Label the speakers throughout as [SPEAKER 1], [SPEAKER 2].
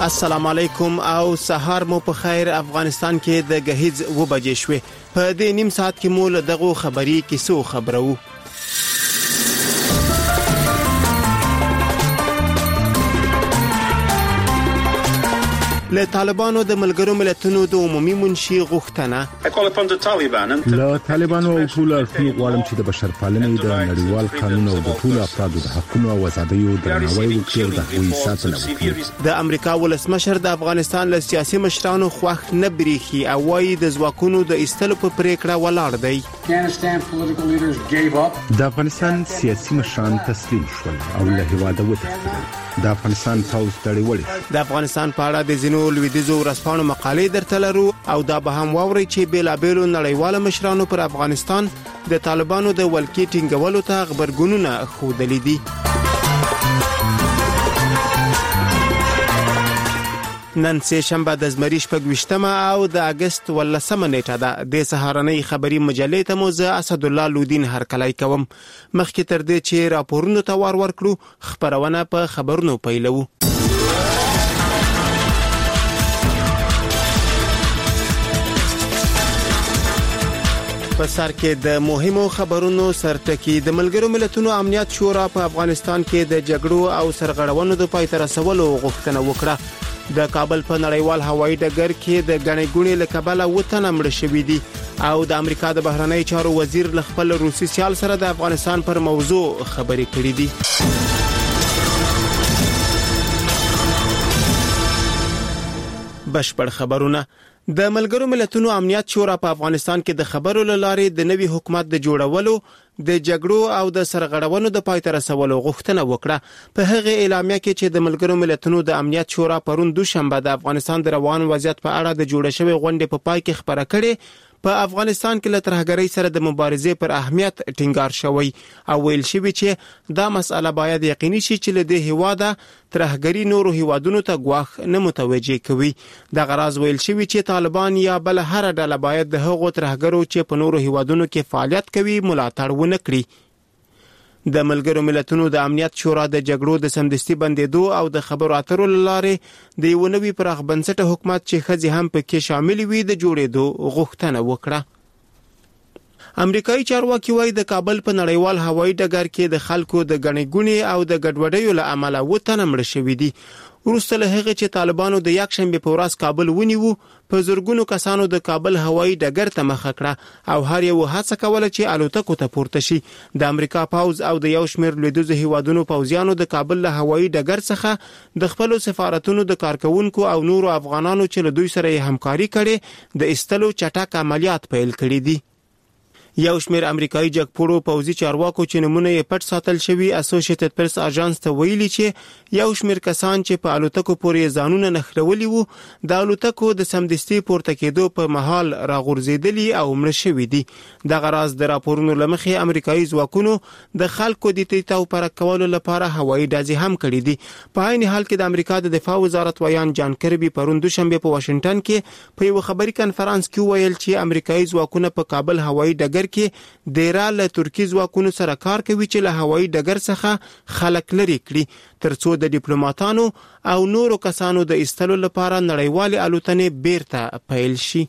[SPEAKER 1] السلام علیکم او سهار مو په خیر. افغانستان کې د غهیز و بجې شوې. په دې نیم ساعت کې مو دغه خبري کیسو خبرو. له طالبانو د ملګرو ملتونو د عمومي منشي غوښتنه
[SPEAKER 2] له طالبانو او ټول اړخونو غواړم چې د بشرپالنې د نړیوال قانون او د ټول افرادو د حقوقو او آزادیو درناوی وکړي او د هغوی ساتنه وکړي.
[SPEAKER 1] د امریکا ولسمشر د افغانستان له سیاسي مشرانو خوښ نه بریخي او وايي د ځواکونو د ایستلو په پریکړه ولاړ دی.
[SPEAKER 2] د افغانستان سیاسي مشران تسلیم شول او له هیواده وتښتېدل. د افغانستان پوځ تړي.
[SPEAKER 1] د افغانستان په اړه د زینو لویدیزو ورځپاڼو مقالې درته لرو او دا به هم واوري چې بیلابېلو نړیوالو مشرانو پر افغانستان د طالبانو د ولکې ټینګولو ته خبرګونونه ښودلي دي. نن سه شنبه د زمری 28 او د اگست 18 نیټه ده. د سهارنۍ خبري مجلې ته مو زه اسد الله لودین هرکلای کوم. مخکې تر دې چې راپورونو ته ورکړو خبرونه په خبرونو پیلو. په سر کې د مهمو خبرونو سرټکی. د ملګرو ملتونو امنیت شورا په افغانستان کې د جګړو او سرغړونو د پای ته رسولو غوښتنه وکړه. د کابل په نړیوال هوایي ډګر کې د غنې ګونې له کبله وطن مړ شوی دي او د امریکا د بهرنی چارو وزیر له خپل روسي سیال سره د افغانستان پر موضوع خبرې کړې دي. بشپړ خبرونه. د ملګرو ملتونو امنیت شورا په افغانستان کې د خبرو لارې د نوي حکومت د جوړولو د جګړو او د سرغړونو د پای ته رسولو غوښتنه وکړه. په هغه اعلامیه کې چې د ملګرو ملتونو د امنیت شورا پرون دوشنبه د افغانستان د روان وضعیت په اړه د جوړ شوی غونډې په پای کې خبره کړې. په افغانستان کې له ترهګرۍ سره د مبارزې پر اهمیت ټینګار شوی او ویل شوی چې دا مسأله باید یقیني شي چې له دې هواده ترهګری نورو هیوادونو ته غواخ نه متوجه کوي. د غراض ویل شوی چې طالبان یا بل هر ډله باید د هغو ترهګرو چې په نورو هیوادونو کې فعالیت کوي ملاتړ ونه کړي. د ملګرو ملتونو د امنیت شورا د جګړو د سمدستي بندیدو او د خبرو اترو لارې د یو نوي پراخ بنسټه حکومت چې خځې هم پکې شامل وي د جوړېدو غوښتنه وکړه. امریکایي چارواکي وايي د کابل په نړیوال هوایي ډګر کې د خلکو د غنې ګونې او د ګډوډیو له امله وطن مړ شوی دي. وروسته له هغه چې طالبانو د یک شنبه په ورځ کابل ونیو په زورګونو کسانو د کابل هوایي ډګر ته مخه کړه او هر یو هڅه کوله چې الوتکو ته پورته شي. د امریکا پوځ او د یو شمېر لویدیځو هیوادونو پوځیانو د کابل له هوایي ډګر څخه د خپل سفارتونو د کارکونکو او نورو افغانانو چې له دوی سره همکاري کړي د استلو چټک عملیات پیل کړي دي. یو شمېر امریکایي جګپوړو پوځي چارواکو چې نمونه یې پټ ساتل شوی اسوسییټډ پریس اژانس ته ویلي چې یو شمېر کسان چې په الوتکو پورې ځانونه نښلولي وو د الوتکو د سمدستي پورته کېدو په مهال راغورځېدلي او مړه شوي دي. دغه راز د راپورونو له مخې امریکایي ځواکونو د خلکو د تیتاو پرک کولو لپاره هوایي ډزې هم کړې دي. په عین حال کې د امریکا د دفاع وزارت ویان جان کربي پرون دوشنبه په واشنگټن کې په یو خبري کانفرنس کې ویل چې امریکایي ځواکونه په کابل هوایي ډګر کې ډیره له ترکی ځواکونو سره کار کوي چې له هوایي ډګر څخه خلک لري کړي ترڅو د ډیپلوماټانو او نورو کسانو د ایستلو لپاره نړیوالې الوتنې بیرته پیل شي.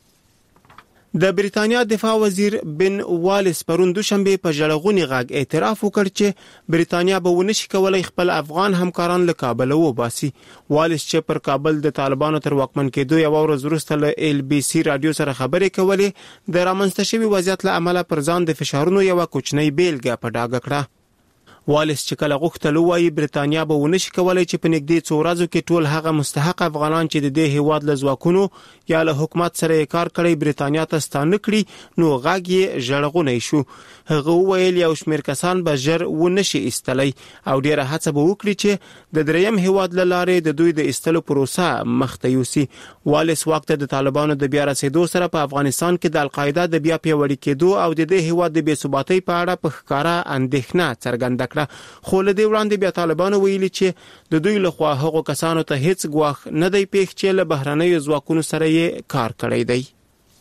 [SPEAKER 1] د بریتانیا دفاع وزیر بن والیس پرون دوشنبه په ژړغونی غږ اعتراف وکړ چې بریتانیا به ونشي کولای خپل افغان همکاران له کابل وباسي. والیس چې پر کابل د طالبانو تر واکمن کېدو یو ورځ وروسته له LBC رادیو سره خبرې کولې د رامنځته شوی وضعیت له امله پر ځان د فشارونو یو کوچنی بیلګه په ډاګه کړه. والیس چې کله غوښتل وایي بریتانیا به ونشي کولای چې په نږدې څو ورځو کې ټول هغه مستحق افغانان چې د دې هیواد له ځواکونو یا له حکومت سره کار کړی بریتانیا ته ستانه کړي. نو غږ یې ژړغونی شو. هغه ویل یو شمېر کسان به ژر ونشي ایستلای او ډیره هڅه به وکړي چې د دریم هیواد له لارې د دوی د ایستلو پروسه مخته یوسي. والیس وخت د طالبانو د بیا رسیدو سره په افغانستان کې د القاعده د بیا پیوړی کېدو او د دې هیواد د بې ثباتۍ په اړه په ښکارا اندېښنه څرګنده کړه. خو له دې وړاندې بیا طالبانو ویلي چې د دوی لخوا هغو کسانو ته هیڅ ګواښ نه دی پیښ چې له بهرنیو ځواکونو سره یې کار کړی دی.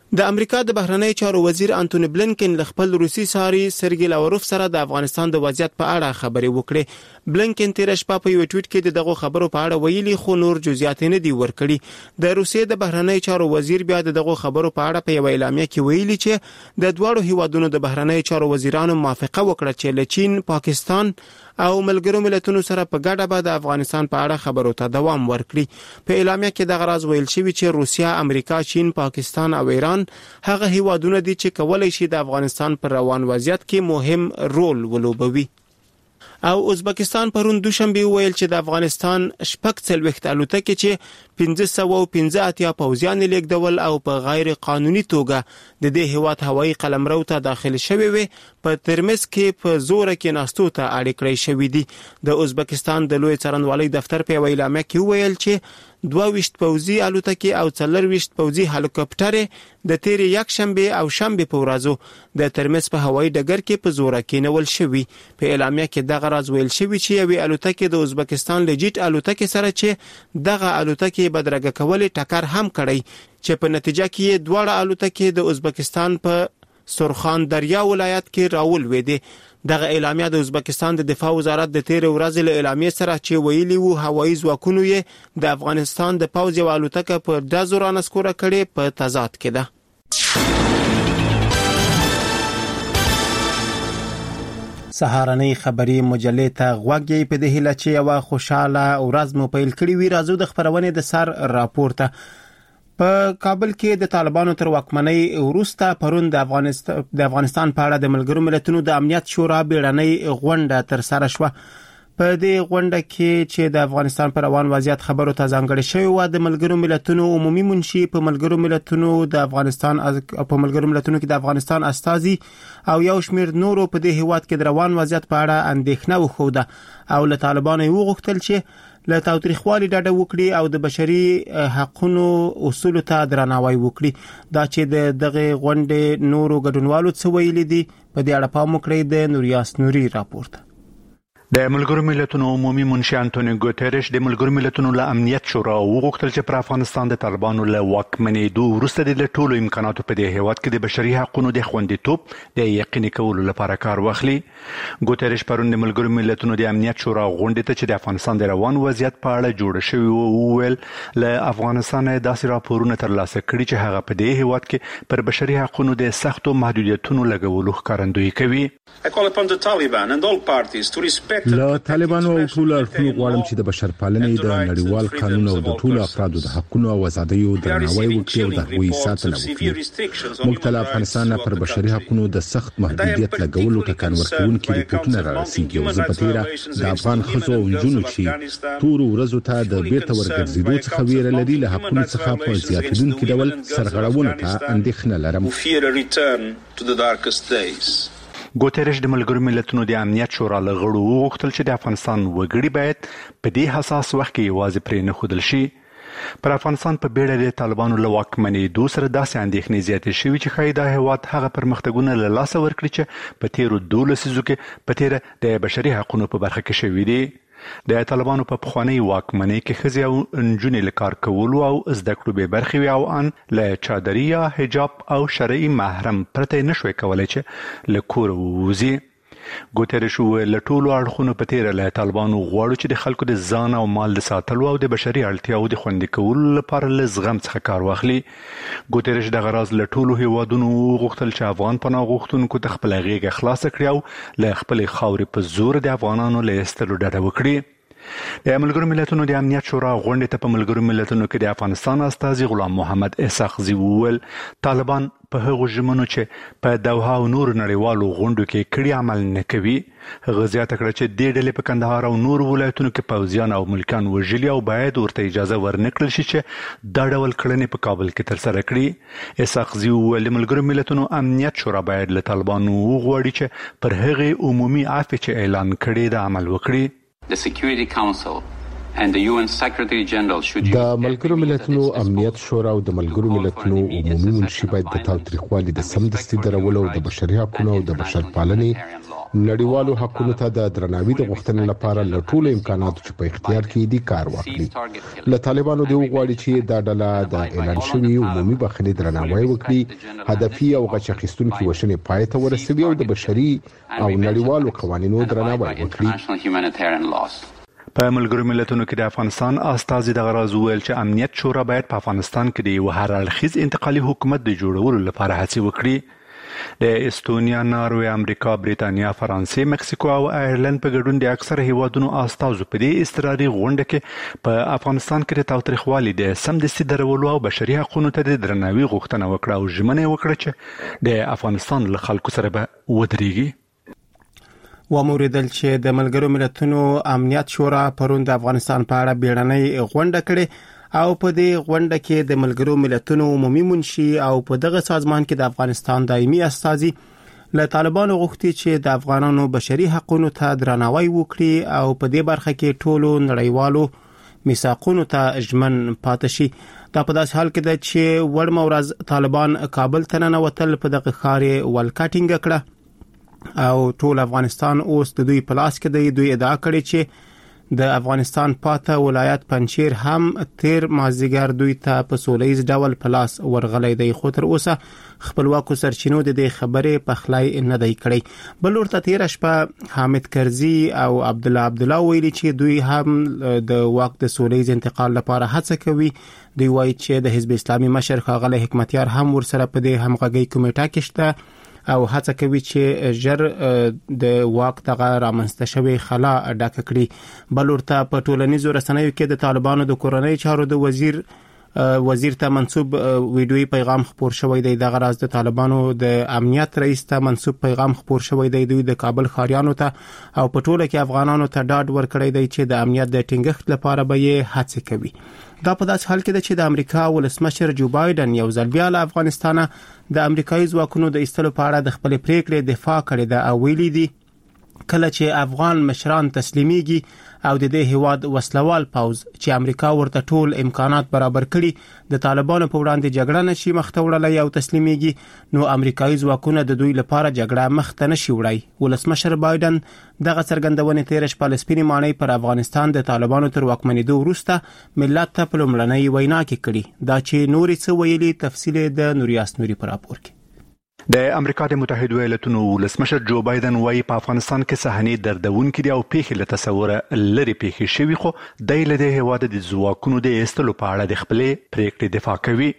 [SPEAKER 1] د امریکا د بهرنی چارو وزیر انټونی بلینکن له خپل روسي ساري سرګي لاوروف سره د افغانستان د وضعیت په اړه خبرې وکړې. بلینکن تیر شپه په یو ټویټ کې دغه خبرو په اړه ویلي خو نور جزئیات نه دی ورکړي. د روسیې د بهرنی چارو وزیر بیا دغه خبرو په اړه په یو اعلامیه کې ویلي چې د دوه هیوادونو د بهرنی چارو وزیرانو موافقه وکړه چې له چین، پاکستان او ملګرو ملتونو سره په ګډه به د افغانستان په اړه خبرو ته دوام ورکړي. په اعلامیه کې دغه راز ویل شوی چې روسیا، امریکا، چین، پاکستان او ایران هغه هیوادونه دي چې کولای شي د افغانستان پر روان وضعیت کې مهم رول ولوبوي. او ازبکستان پرون دوشنبه ویل چې د افغانستان شپږ څلوېښت الوتکې چې 585 پوځیان لیږدول او په غیر قانوني توګه د دې هیواد هوایي قلمرو ته داخل شوي وي په ترمز کې په زور کې ناستو ته اړ کړی شوی دي. د ازبکستان د لوی څارنوالۍ دفتر په اعلامیه کې ویل چې 22 پوځي الوتکې او 24 پوځي هلیکوپټرې د تیر یک شنبه او شنبه په ورځو د ترمز په هوایي ډګر کې په زور کې نیول شوی. په اعلامیه کې دغه راز ویل شوی چې یوې الوتکې د ازبکستان لجیټ الوتکې سره چې دغه الوتکې بدرګه کولې ټکر هم کړی چې په نتیجه کې دواړه الوتکې د ازبکستان په سرخان دریا ولایت کې راول وېدي. دغه اعلامیه د ازبکستان د دفاع وزارت د تیر ورځې له اعلامیې سره چې ویلي وو هوایي ځواکونو یې د افغانستان د پوځ یو الوتکه پر ډزو رانسکوره کړې په تضاد کې ده. سهارنۍ خبري مجلې ته غوږی په دې هیله چې یو خوشاله ورځ مو پیل کړی وي. راځو د خبرونې د سر راپورته. په کابل کې د طالبانو تر واکمنۍ وروسته پرون د افغانستان په اړه د ملګرو ملتونو د امنیت شورا بیړنۍ غونډه تر سره شوه. په دې غونډه کې چې د افغانستان پر روان وضعیت خبرو ته ځانګړی شوی و د ملګرو ملتونو عمومي منشي په ملګرو ملتونو کې د افغانستان استازي او یو شمېر نورو په دې هیواد کې د روان وضعیت په اړه اندېښنه وښوده او له طالبانو وغوښتل چې له تاوتریخوالي ډډه وکړي او د بشري حقوقو اصولو ته درناوی وکړي. دا چې دغه غونډې نورو ګډونوالو څه ویلي دي په دې اړه پام وکړئ. د نوریاس نوري راپورته.
[SPEAKER 3] د ملګرو ملتونو عمومي منشي انټونی ګوتریش د ملګرو ملتونو له امنیت شورا وغوښتل چې پر افغانستان د طالبانو له واکمنېدو وروسته د ټولو امکاناتو په دې هیواد کې د بشري حقوقو د خوندیتوب د یقیني کولو لپاره کار واخلي. ګوتریش پرون د ملګرو ملتونو د امنیت شورا غونډې ته چې د افغانستان د روان وضعیت په اړه جوړ شوی وویل له افغانستان داسې راپورونه ترلاسه کړي چې هغه په دې هیواد کې پر بشري حقوقو د سختو محدودیتونو لګولو ښکارندویي کوي.
[SPEAKER 2] له طالبانو او ټول اړخونو غواړم چې د بشرپالنې د نړیوال قانون او د ټولو افرادو د حقوقو او آزادیو درناوی وکړي او د هغوی ساتنه وکړي. موږ ته افغانستان پر بشري حقوقو د سخت محدودیت لګولو ټکان ورکوونکي ریپورتونه رارسېږي او زه په تیره د افغان ښځو او نجونو چې تورو ورځو ته د بیرته ورګرځېدو څخه ویره لري له حقوقو څخه په زیاتېدونکي ډول سرغړونو ته اندېښنه لرم.
[SPEAKER 3] ګوتریش د ملګرو ملتونو د امنیت شورا له غړو وغوښتل چې د افغانستان وګړي باید په دې حساس وخت کې یوازې پرې نه ښودل شي. پر افغانستان په بیړه د طالبانو له واکمنېدو سره داسې اندېښنې زیاتې شوي چې ښایي دا هیواد هغه پرمختګونه له لاسه ورکړي چې په تیرو 12 لسیزو کې په تیره د بشري حقوقو په برخه کې شوي دي. د طالبانو په پخوانۍ واکمنۍ کې ښځې او نجونې له کار کولو او زده کړو بې برخې وي او ان له چادري یا حجاب او شرعي محرم پرته نشوي کولای چې له کوره ووځي. ګوتریش وویل له ټولو اړخونو په تیره له طالبانو غواړو چې د خلکو د ځان او مال د ساتلو او د بشري اړتیاو د خوندي کولو لپاره له زغم څخه کار واخلي. ګوتریش دغه راز له ټولو هیوادونو وغوښتل چې افغان پناه غوښتونکو ته خپله غېږه خلاصه کړي او له خپلې خاورې په زور د افغانانو له ایستلو ډډه وکړي. د ملګرو ملتونو د امنیت شورا غونډې ته په ملګرو ملتونو کې د افغانستان استازي غلام محمد اسحاقزي وویل طالبان په هغو ژمنو چې په دوحه او نورو نړیوالو غونډو کې کړي عمل نه کوي. هغه زیاته کړه چې دې ډلې په کندهار او نورو ولایتونو کې پوځیان او ملکیان وژلي او باید ورته اجازه ورنکړل شي چې دا ډول کړنې په کابل کې ترسره کړي. اسحاقزي وویل ملګرو ملتونو امنیت شورا باید له طالبانو وغواړي چې پر هغې عمومي عفوې چې اعلان کړي د عمل وکړي.
[SPEAKER 4] The Security Council and the UN Secretary General should
[SPEAKER 2] د ملګرو ملتونو امنیت شورا او د ملګرو ملتونو عمومي منشي باید د تاوتریخوالي د سمدستي درولو او د بشري حقوقو او د بشرپالنې نړیوالو حقوقو ته د درناوي د غوښتنې لپاره له ټولو امکاناتو چې په اختیار کې دي کار وکړي. له طالبانو دی وغواړي چې دا ډله د اعلان شوی عمومي بخښنې درناوی وکړي، هدفي او غچ اخیستونکي وشنې پای ته ورسوي او د بشري او نړیوالو قوانینو درناوی وکړي.
[SPEAKER 3] په ملګرو ملتونو کې د افغانستان استازي د غراز ویل چې امنیت شورا باید په افغانستان کې د یو هر اړخیز انتقالي حکومت د جوړولو لپاره هڅې وکړي. د استونیا، ناروې، امریکا، بریتانیا، فرانسې، مکسیکو او آیرلند په ګډون د اکثر هیوادونو استازو په دې اضطراري غونډه کې په افغانستان کې د تاوتریخوالي د سمدستي درولو او بشري حقوقو ته د درناوي غوښتنه وکړه او ژمنه وکړه چې د افغانستان له خلکو سره به ودرېږي.
[SPEAKER 1] وموریدل چې د ملګرو ملتونو امنیت شورا پرون د افغانستان په اړه بیړنۍ غونډه کړې او په دې غونډه کې د ملګرو ملتونو عمومي منشي او په دغه سازمان کې د افغانستان دایمي استازي له طالبانو غوښتي چې د افغانانو بشري حقوقو ته درناوی وکړي او په دې برخه کې ټولو نړیوالو میثاقونو ته ژمن پاتې شي. دا په داس حال کې ده چې وړ مورز طالبان کابل ته ننوتل، په دغه ښار ولکټینګ کړه او ټول افغانستان اوس د دوی په لاس کې دی. دوی ادعا کړې چې د افغانستان پاته ولایت پنجشیر هم تیر مازیګر دوی ته په سولهییز ډول په لاس ورغلی دی، خو تر اوسه خپلواکو سرچینو د دې خبرې پخلای نه دی کړی. بل ورته تیر شپه حامد کرزي او عبد الله ویلي چې دوی هم د واک د سولهییز انتقال لپاره هڅه کوي. دوی وایي چې د حزب اسلامي مشر ښاغلی حکمتیار هم ورسره په دې همغږي کمیټه کې شته او هڅه کوي چې ژر د واک دغه رامنځته شوی خلا ډکه کړي. بل ورته په ټولنیزو رسنیو کې د طالبانو د کورنۍ چارو د وزیر ته منسوب ویډیوي پیغام خپور شوی دی. دغه راز د طالبانو د امنیت رئیس ته منسوب پیغام خپور شوی دی. دوی د کابل ښاریانو ته او په ټوله کې افغانانو ته ډاډ ورکړی دی چې د امنیت د ټینګښت لپاره به یې هڅې کوي. دا په داس حال کې ده چې د امریکا ولسمشر جو بایدن یو ځل بیا له افغانستان د امریکایي ځواکونو د ایستلو په اړه د خپل پریکړې دفاع کړې ده او ویلي دي کله چې افغان مشران تسلیمیږي او د دې هیواد وسلوال پوز چې امریکا ورته ټول امکانات برابر کړي د طالبانو په وړاندې جګړه نشي مخته وړلای او تسلیمیږي نو امریکایي ځواکونه د دوی لپاره جګړه مخته نشي وړای. ولسمشر بایدن دغه څرګندونې تیر شپه فلسطینی مانای پر افغانستان د طالبانو تر واکمنېدو وروسته ملت ته په لومړنۍ وینا کې کړي. دا چې نوري څه ویلي تفصیل د نوریاس نوري پر راپور کې.
[SPEAKER 3] د امریکا د متحده ایالاتونو ولسمشر جو بایدن وايي په افغانستان کې صحنې دردونکې دي او پیښې له تصوره لري پیښې شوي، خو د له هیواد د ځواکونو د ایستلو په اړه د خپلې پریکړې دفاع کوي.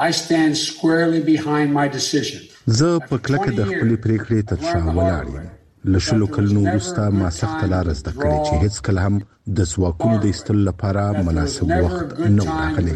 [SPEAKER 2] زه په کلکه د خپلې پریکړې تر شا ولاړ یم. له شلو کلونو وروسته ما سخته لار زده کړې چې هیڅ کله هم د ځواکونو د ایستلو لپاره مناسب وخت نه و راغلی.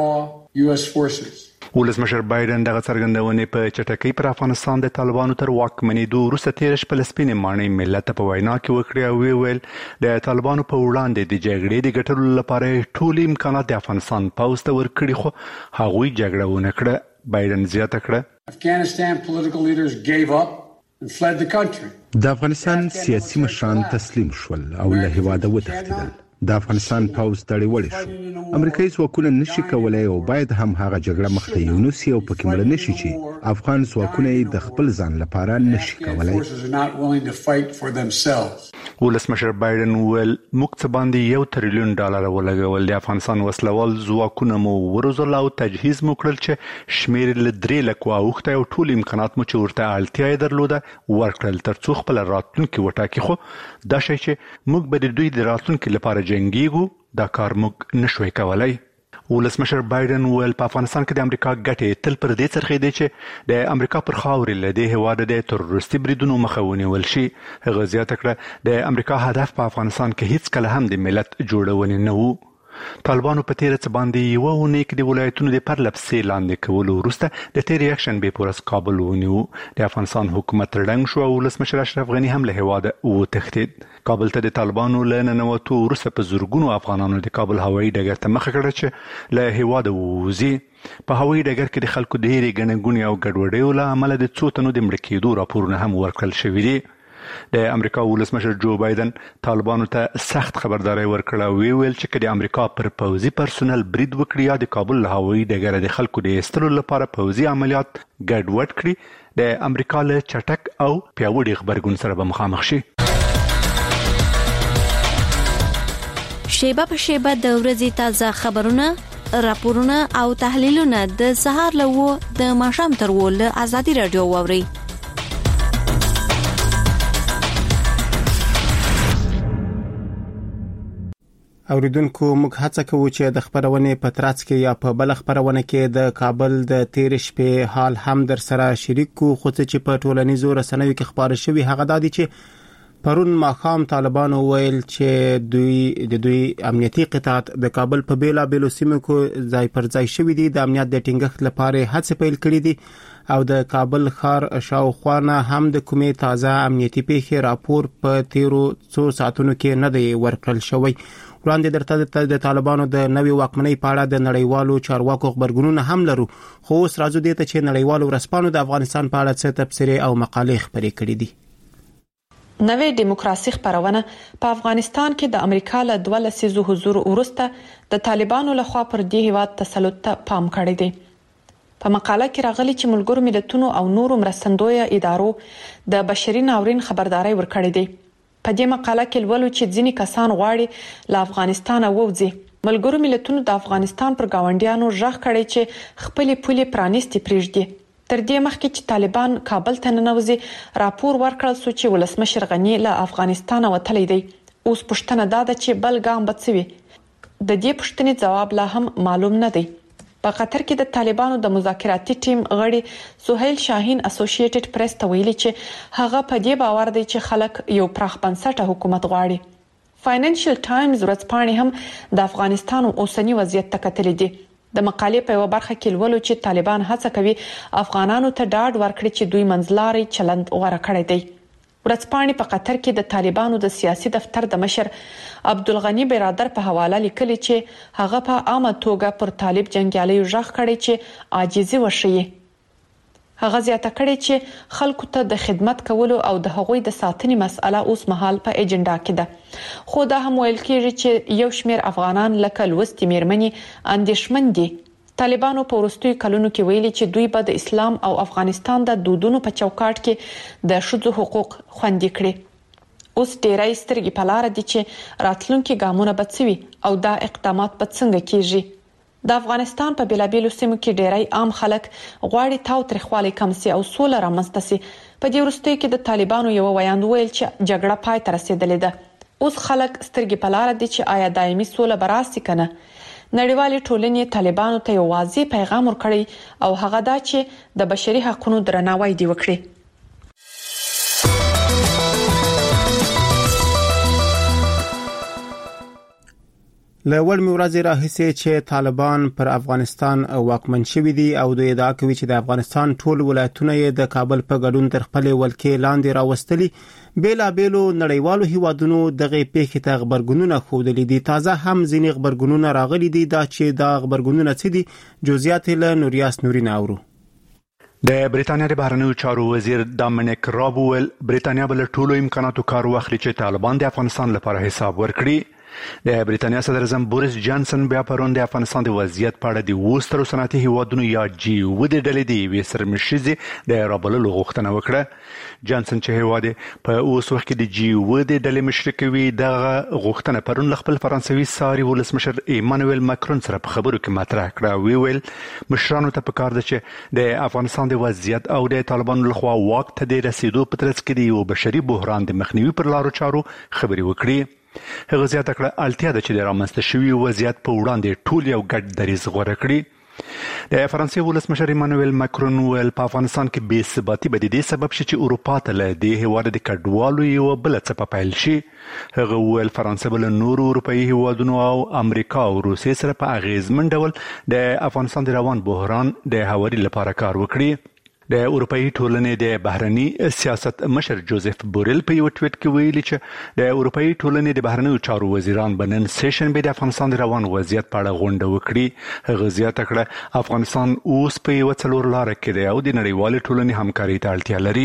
[SPEAKER 3] ولسمشر بایدن دغه څرګندونې په چټکۍ پر افغانستان د طالبانو تر واکمنېدو وروسته تیر شپه فلسطینی مانای ملت په وینا کې وکړي او ویل د طالبانو په وړاندې د جګړې د ګټلو لپاره ټول امکانات د افغانستان پوځ ته ورکړي، خو هغوی جګړه ونه کړه. بایدن زیاته کړه
[SPEAKER 2] د افغانستان سیاسي مشران تسلیم شول او له هیواده وتښتېدل. د افغانستان پوځ تړي شو. امریکایي ځواکونه نشي کولای او باید هم هغه جګړه مخته یونسي او پکې مړ نشي چې افغان ځواکونه د خپل ځان لپاره نشي کولای.
[SPEAKER 3] ولسمشر بایدن ویل موږ څه باندې $1 تریلیون ولګول. د افغانستان وسلوال ځواکونه مو ورزول او تجهیز مو کړل چې شمیر له 3 لک اوخته او ټول امکانات مو چې ورته اړتیا درلوده ورکړل ترڅو خپل راتلونکي وټاکي، خو دا شی چې موږ به د دوی د راتلونکي لپاره جنگیږو دا کار موږ نشوي کولای. ولسمشر بایدن ویل په افغانستان کې د امریکا ګټې تل پر دې څرخې دي چې د امریکا پر خاورې له دې هیواد د تروریستي بریدونو مخه ونیول شي. هغه زیاته کړه د امریکا هدف په افغانستان کې هیڅ کله هم د ملت جوړونې نه وو. طالبانو په تیر څه باندې یو ونې کې د ولایتونو د پرلپسې لاندې کولو وروسته د تیر ریاکشن به پورس کابل ونیو. د افغانستان حکومت رنګ شو او ولسمشر اشرف غنی هم له هواده وتښتید. کابل ته د طالبانو له ننوتو وروسته په زورګونو افغانانو د کابل هوایي ډګر ته مخه کړه چې له هواده ووځي. په هوایي ډګر کې د خلکو ډېرې ګڼه ګوڼې او ګډوډیو له امله د څو تنو د مړه کېدو راپورونه هم ورکړل شوي دي. د امریکا ولسمشر جو بایدن طالبانو ته سخت خبرداري ورکړه او ویل چې د امریکا پر پوځي پرسونل برید وکړي یا د کابل له هوایي ډګره د خلکو د ایستلو لپاره پوځي عملیات ګډوډ کړي د امریکا له چټک او پیاوړي غبرګون سره به مخامخ شي.
[SPEAKER 5] شیبه په شیبه د ورځې تازه خبرونه، راپورونه او تحلیلونه د سهار له د ماښام تر له ازادي رادیو واوري.
[SPEAKER 1] اوریدونکو موږ هڅه کوو چې د خبرونې په ترڅ کې یا په بل خبرونه کې د کابل د تیر شپې حال هم در سره شریک کو، خو چې په ټولنیزو رسنیو کې خبر شوی هغه دادی چې پرون ماخام طالبانو ویل چې دوی امنیتي قطاعت د کابل په بیلا بیلو سیمو کې ځای پر ځای شوی دي، د امنیت د ټینګښت لپاره هڅه پیل کړې دي او د کابل ښار شاوخوا نه هم د کومې تازه امنیتي پیښې راپور په تیرو څو ساعتونو کې نه دی ورکړل شوی. وړاندې درته د طالبانو د نوي واکمنۍ په اړه د نړیوالو چارواکو خبرګونونه هم لرو، خو اوس راځو دې ته چې نړیوالو ورسپانو د افغانستان په اړه څه تبصرې او مقالې خپرې کړې دي.
[SPEAKER 6] نوې دیموکراسي خبرونه په افغانستان کې د امریکا له 12 لسیزو حضور وروسته د طالبانو لخوا پر دې هیواد تسلط ته پام کړی دی. په مقاله کې راغلي چې ملګرو ملتونو او نورو مرستندویه ادارو د بشري ناورین خبرداري ورکړې دي. په دې مقاله کې لولو چې ځینې کسان غواړي له افغانستان ووځي. ملګرو ملتونو د افغانستان پر گاونډیانو ژغ کړی چې خپل پولې پرانیستي پریږدي. تر دې مخکې چې طالبان کابل ته ننوځي، راپور ورکړل شو چې ولسمشر غنی له افغانستان وتلی دی. اوس پښتنه دا ده چې بل ګام به څه وي؟ د دې پښتنې جواب لا هم معلوم نه دی. په قطر کې د طالبانو د مذاکراتي ټیم غړي سهیل شاهین اسوسییټډ پریس ته ویلي چې هغه په دې باور دی چې خلک یو پراخ بنسټه حکومت غواړي. فاینانشل ټایمز ورځپاڼې هم د افغانستان اوسنی وضعیت ته کتلې دي. د مقالې په یو برخه کې لولو چې طالبان هڅه کوي افغانانو ته ډاډ ورکړي چې دوی منځلاري چلند غوړه کړی دی. ورځپاڼې په قطر کې د طالبانو د سیاسي دفتر د مشر عبدالغنی برادر په حواله لیکلي چې هغه په عامه توګه پر طالب جنگیالیو ژغ کړی چې عاجزي وشي. هغه زیاته کړی چې خلکو ته د خدمت کولو او د هغوی د ساتنې مسأله اوس مهال په ایجنډا کې ده. خو دا هم ویل کېږي چې یو شمېر افغانان لکه لوستي میرمنې اندېښمن دي. طالبانو په وروستیو کلونو کې ویلي چې دوی به د اسلام او افغانستان د دودونو په چوکاټ کې د ښځو حقوق خوندي کړي. اوس ډېری سترګې په لار دي چې راتلونکي ګامونه به څه وي او دا اقدامات به څنګه کیږي. د افغانستان په بیلابیلو سیمو کې ډېری عام خلک غواړي تاوتریخوالی کم سي او سوله رامنځته سي. په دې وروستیو کې د طالبانو یو ویاند ویل چې جګړه پای ته رسیدلې ده. اوس خلک سترګې په لار دي چې آیا دایمي سوله به راسي کنه. نړیوالې ټولنې طالبانو ته یو واضح پیغام ورکړی او هغه دا چې د بشري حقوقو درناوی دی وکړي.
[SPEAKER 1] لوړ میورازي راهیسې چې طالبان پر افغانستان واکمن شوي دي او دوی ادعا کوي چې د افغانستان ټول ولایتونه یې د کابل په ګډون تر خپل ولکې لاندې راوستلي. بیلا بیلو نړیوالو هیوادونو دغه پیښې ته خبرګونونه خوندلي دي. تازه هم ځینې خبرګونونه راغلي دي دا چې دا خبرګونونه څه دي. جزئیات له نوریاس نورین اورو.
[SPEAKER 3] د بریتانیا د بهرنیو چارو وزیر ډامینیک راب ویل بریتانیا بل ټولو امکاناتو کار واخلي چې طالبان د افغانستان لپاره حساب ورکړي. د بریتانیا صدر اعظم بوریس جانسن بیا پرون د افغانستان د وضعیت په اړه د وسترو صنعتي هیوادونو یا جی او د ډلې د یوې سرمشيزې د رابللو غوښتنه وکړه. جانسن چې هیواد په اوس وخت کې د جی او د ډلې مشر کوي دغه غوښتنه پرون خپل فرانسوي ساري ولسمشر ایمانوئل ماکرون سره په خبرو کې مطرح کړه. ویل مشرانو ته پکار ده چې د افغانستان د وضعیت او د طالبانو لخوا واک ته د رسیدو په ترڅ کې د یو بشري بحران د مخنیوي پر لارو چارو خبري وکړي. هغه زیاته کړه اړتیا ده چې د رامنځته شوي وضعیت په وړاندې ټول یو ګډ دریځ غوره کړي. د فرانسې ولسمشر ایمانوئل ماکرون ویل په افغانستان کې بې ثباتي به د دې سبب شي چې اروپا ته له دې هیواد د کډوالو یو بل څه پیل شي. هغه ویل فرانسې بل نور اروپאי هیوادونو او امریکا او روسیې سره په اغیزمن ډول د افغانستان د روان بحران د هواري لپاره کار وکړي. د اروپאי ټولنې د بهرني سیاست مشر جوزف بوریل په یو ټویټ کې ویلي چې د اروپאי ټولنې د بهرنیو چارو وزیران بنن سیشن به د افغانستان د روان وضعیت په اړه غونډه وکړي. هغه زیاته کړه افغانستان اوس په یو څلور لار کې دی او د نړیوال ټولنې همکاري ته اړتیا لري.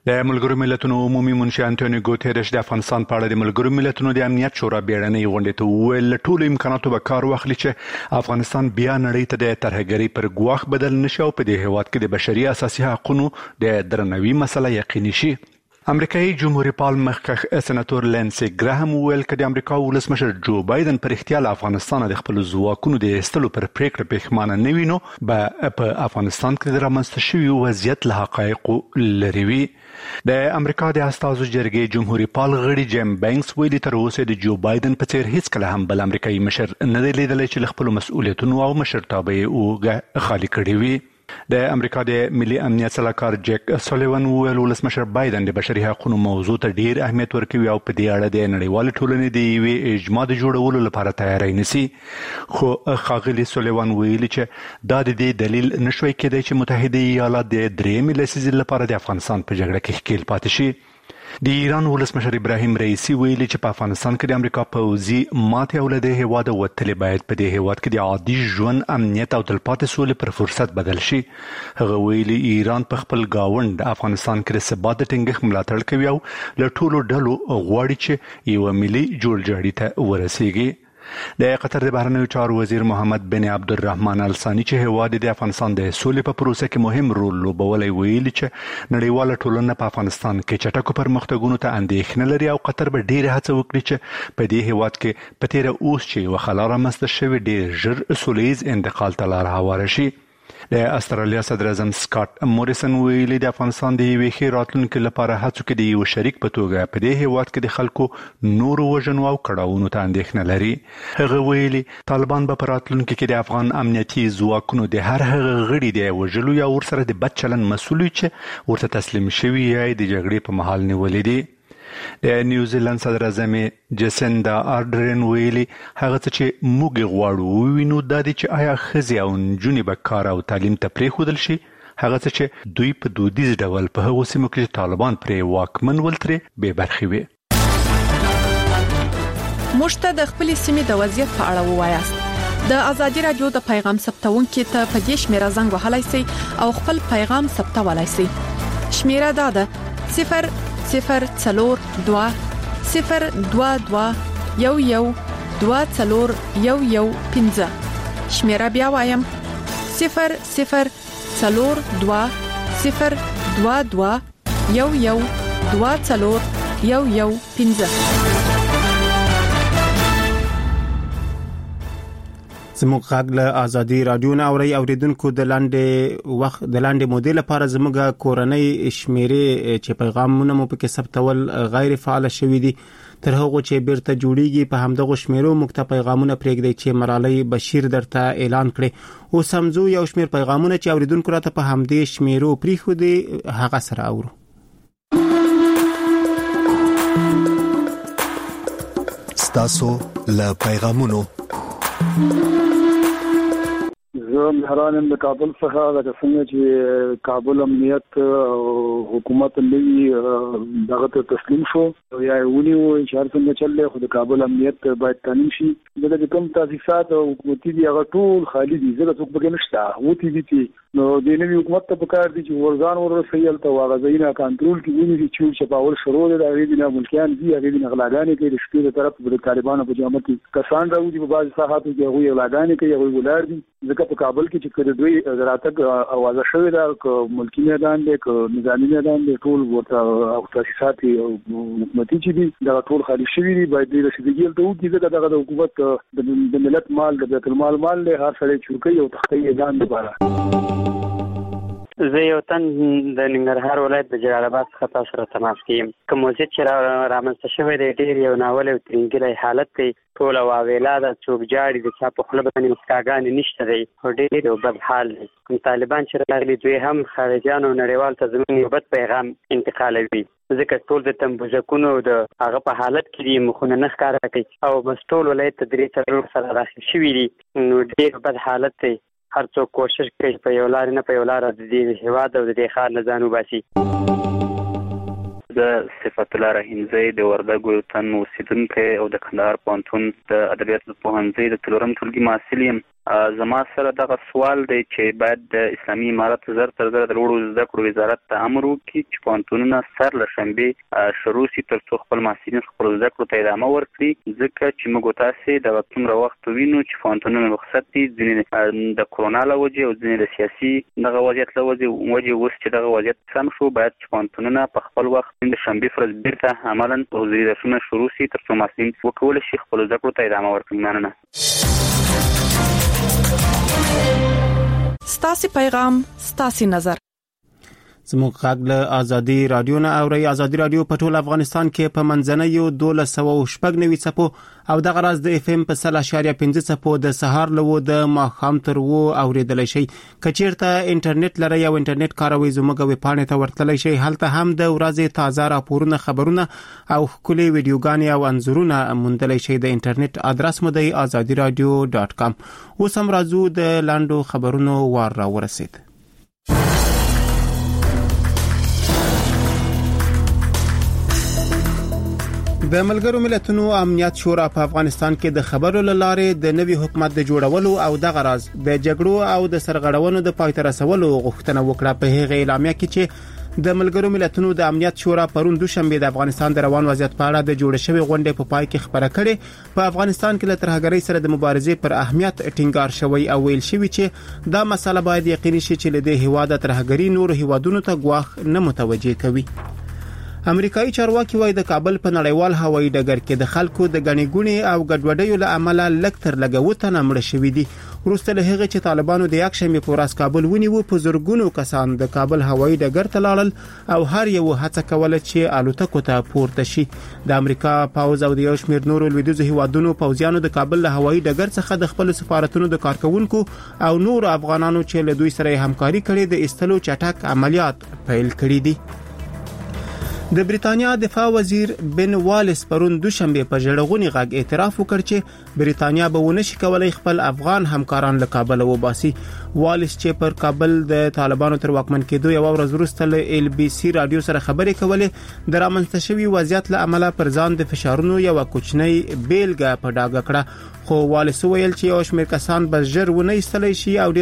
[SPEAKER 3] د ملګرو ملتونو عمومي منشي انټونیو ګوتيريش د افغانستان په اړه د ملګرو ملتونو د امنیت شورا بیړنۍ غونډې ته وویل ټول امکاناتو به کار واخلي چې افغانستان بیا نړۍ ته د ترهګرۍ پر ګواښ بدل نشي او په دې هیواد کې د بشري اساسي حقوقو د درناوي مسله یقیني شي. امریکایي جمهوریت پال مخکښ سېناتور لینسي ګراهم ویل چې د امریکا ولسمشر جو بایدن پر اختیار افغانستان د خپل ځواکونو د ایستلو پر پریکړه پښمانه نه وینو به په افغانستان کې د رامنځته شوي وضعیت له حقایقو لري وي. د امریکا د استازو جرګې جمهوریت پال غړي جیم بینکس ویلي تر اوسه د جو بایدن په څیر هیڅ کله هم بل امریکایي مشر نه دی لیدلی چې له خپل مسؤلیتونو او مشرتابه یې اوږه خالي کړې وي. د امریکا د ملي امنیت سلاکار جیک سولیوان ویل ولسمشر بایدن د بشري حقوقو موضوع ته ډیر اهمیت ورکوي او په دې اړه د نړیوال ټولنې د یوې اجماع د جوړولو لپاره تیاری نیسي. خو ښاغلي سولیوان ویلي چې دا د دې دلیل نشوي کېدای چې متحده ایالات د درېیمې لسیزې لپاره د افغانستان په جګړه کې ښکیل پاتې شي. د ایران ولسمشر ابراهیم رئیسی ویلي چې په افغانستان کې د امریکا پوځي ماتې او له دې هیواده وتلې باید په دې هیواد کې د عادي ژوند امنیت او تلپاتې سولې پر فرصت بدل شي. هغه ویلي ایران په خپل گاوند افغانستان کې د ثبات د ټینګښت ملاتړ کوي او له ټولو ډلو غواړي چې یو ملي جوړجاړي ته ورسیږي. د قطر د بهرنیو چارو وزیر محمد بن عبدالرحمن الثاني چې هیواد د افغانستان د سولې په پروسه کې مهم رول لوبولی ویلي چې نړیواله ټولنه په افغانستان کې چټکو پرمختګونو ته اندېښنه لري او قطر به ډېره هڅه وکړي چې په دې هیواد کې په تیره اوس چې یوه خلا رامنځته شوې ډېر ژر سولیز انتقال ته لار هواره شي. د استرالیا صدر اعظم سکاټ موریسن ویلي د افغانستان د یوې ښې راتلونکي لپاره هڅو کې د یو شریک په توګه په دې هیواد کې د خلکو نورو وژنو او کړاوونو ته اندېښنه لري. هغه ویلي طالبان به په راتلونکي کې د افغان امنیتي ځواکونو د هر هغه غړي د وژلو یا ورسره د بد چلند مسؤل چې ورته تسلیم شوي یا د جګړې په مهال نیولې دي. د نیوزیلند صدر اعظم جسیندا آردرن ویلي هغه څه چې موږ غواړو ووینو دا دی چې آیا ښځې او نجونې به کار او تعلیم ته پرېښودل شي، هغه څه چې دوی په دودیز ډول په هغو سیمو کې چې طالبان پرې واکمن ول ترې بې برخې وي.
[SPEAKER 6] موږ ته د خپلې سیمې د وضعیت په اړه ووایاست. د ازادي رادیو د پیغام ثبتونکو ته په دې شمیره زنګ وهلای شئ او خپل پیغام ثبتولای شئ. شمیره دا ده 002 022 11 24115. شمیره بیا وایم 002 022 11 24115.
[SPEAKER 1] زموږ غږ له ازادي رادیو نه اوریدونکو د لاندې مودې لپاره زموږ کورنۍ شمیرې چې پیغامونه مو پکې ثبتول غیر فعال شوي دي، تر هغه چې بیرته جوړیږي په همدغه شمیرو موږ ته پیغامونه پرېږدي چې مرالۍ بشیر درته اعلان کړي. او سمزو یو شمیر پیغامونه چې اوریدونکو راته په همدې شمیرو پریښودي هغه سره اورو.
[SPEAKER 7] ستاسو له پیغامونو
[SPEAKER 8] زه مهران د کابل څخه د څنګه چې کابل امنیت حکومت نوی دغه ته تسلیم شو یا ونی و اشاره څنګه چلې خو د کابل امنیت باید تامین شي. دغه کوم تاسیسات او حکومتي دی هغه ټول خالی دي، زه څوک پکې نشته وتی دي. نو د نوی حکومت ته پکار دي چې ورځان ورسېل ته واغځینا کنټرول کې ونی چې چپاول شروع دي د غیبی نه ملکیان دي غیبی نه غلاګانې کوي د شپې طرف د طالبانو په جامه کې کسان راوځي په بعض ساحاتو کې هغه غلاګانې کوي هغه ولار دي. ځکه په کابل کې چې کړي دوی راتګ اوازه شوې ده ملکی میدان دی نظامی میدان دی ټول ورته او تاسیسات حکومتي چې دي دا ټول خالي شوي دي. باید د رسیدګۍ ته وګورئ ځکه دغه حکومت د ملت مال د بیت المال له هر سړی چورکي او تختی ځان لپاره.
[SPEAKER 9] زه یو تن د ننګرهار ولایت د جلال آباد څخه تاسو سره تماس کوم. کوم چې رامنځته شوی دی ډېر یو ناول او ترنګلی حالت دی، ټول واویلا د څوک جاړي د چا په خوله باندې مسکاګانې نشته دی او ډېر یو بد حال دی. کوم طالبان چې راغلي دوی هم خارجیانو نړیوال ته زموږ یو بد پیغام انتقالوي، ځکه ټول د تنبوزکونو د هغه په حالت کې دي، مخونه نه ښکاره کوي او بس ټول ولایت ته 3 سره داخل شوي دي. نو ډېر بد حالت دی. هر څوک کوشش کوي په یو لار نه په یو لار د دې هیواد او د دې ښار نه ځان وباسي.
[SPEAKER 10] د صفت الله رحیمزی د وردګو تن اوسیدونکی او د کندهار پوهنتون د ادبیاتو پوهنځي د 4م ټولګي محصل یم. زما سره دغه سوال دی چې باید د اسلامي امارت زر تر زر د لوړو زده کړو وزارت ته امر وکړي چې پوهنتونونه سر له شنبې شروع شي ترڅو خپل محصلین خپل زده کړو ته ادامه ورکړي، ځکه چې موږ تاسې د څومره وخت وینو چې پوهنتونونه رخصت دي، ځینې د کرونا له وجې او ځینې د سیاسي دغه وضعیت له وجې اوس چې دغه وضعیت سم شو، باید چې پوهنتونونه په خپل وخت د شنبې فرض بیرته عملاً حضوري درسونه شروع شي ترڅو محصلین وکولی شي خپل زده کړو ته ادامه ورکړي. مننه.
[SPEAKER 6] ستاسو پیغام ستاسو نظر.
[SPEAKER 1] زموږ غږ له ازادي رادیو نه اوري. ازادي رادیو په ټول افغانستان کې په منځنیو 1290 څپو او د غراز د اف ام په 0.5 څپو د سهار له د ماخام تر و اوریدل شي. کچیرته انټرنیټ لري او انټرنیټ کاروي زموږ ویب پاڼې ته ورتللی شي. هلته هم د ورځې تازه راپورونه، خبرونه او ښکلي ویډیوګانې او انځورونه موندلی شي. د انټرنیټ ادرس مو دی azadiradio.com. اوس هم راځو د لاندو خبرونو وار را ورسید. د ملګرو ملتونو امنیت شورا په افغانستان کې د خبرو لاره د نوي حکومت د جوړولو او د غراز د جګړو او د سرغړونو د پای ته رسولو غوښتنه وکړه. په هغه اعلامیه کې چې د ملګرو ملتونو د امنیت شورا پرون دوشنبه د افغانستان د روان وضعیت په اړه د جوړ شوی غونډې په پای کې خبره کړې، په افغانستان کې له ترهګرۍ سره د مبارزې پر اهمیت ټینګار شوی او ویل شوی چې دا مسله باید یقیني شي چې له دې هیواده ترهګرۍ نور هیوادونو ته غواخ نه متوجه کوي. امریکایي چارواکي وايي د کابل په نړیوال هوایي ډګر کې د خلکو د غني ګونی او ګډوډۍ له امله لکتر لګوت نه مړ شوې دي. وروسته له هغه چې طالبانو د یک شنبه په ورځ کابل ونیو، په زورګونو کسان د کابل هوایي ډګر ته لاړل او هر یو هڅه کوله چې الوتکو ته پورته شي. د امریکا پاوز او د یو شمېر نورو لویدیځو هیوادونو پوځیانو د کابل له هوایي ډګر څخه د خپل سفارتونو د کارکونکو او نور افغانانو چې له دوی سره همکاري کړې د استلو چټک عملیات پیل کړي دي. د بریتانیا دفاع وزیر بن والیس پرون دوشنبه په ژړغونی غږ اعتراف وکړ چې بریتانیا به ونه شي کولای خپل افغان همکاران له کابل وباسي. والیس چې پر کابل د طالبانو تر واکمن کېدو یو ورځ وروسته له ال بي سي رادیو سره خبرې کولې، د رامنځته شوی وضعیت له امله پر ځان د فشارونو یو کوچنی بیلګه په ډاګه کړه. خو والیس ویل چې یو شمېر کسان به ژر ونه ایستلی شي او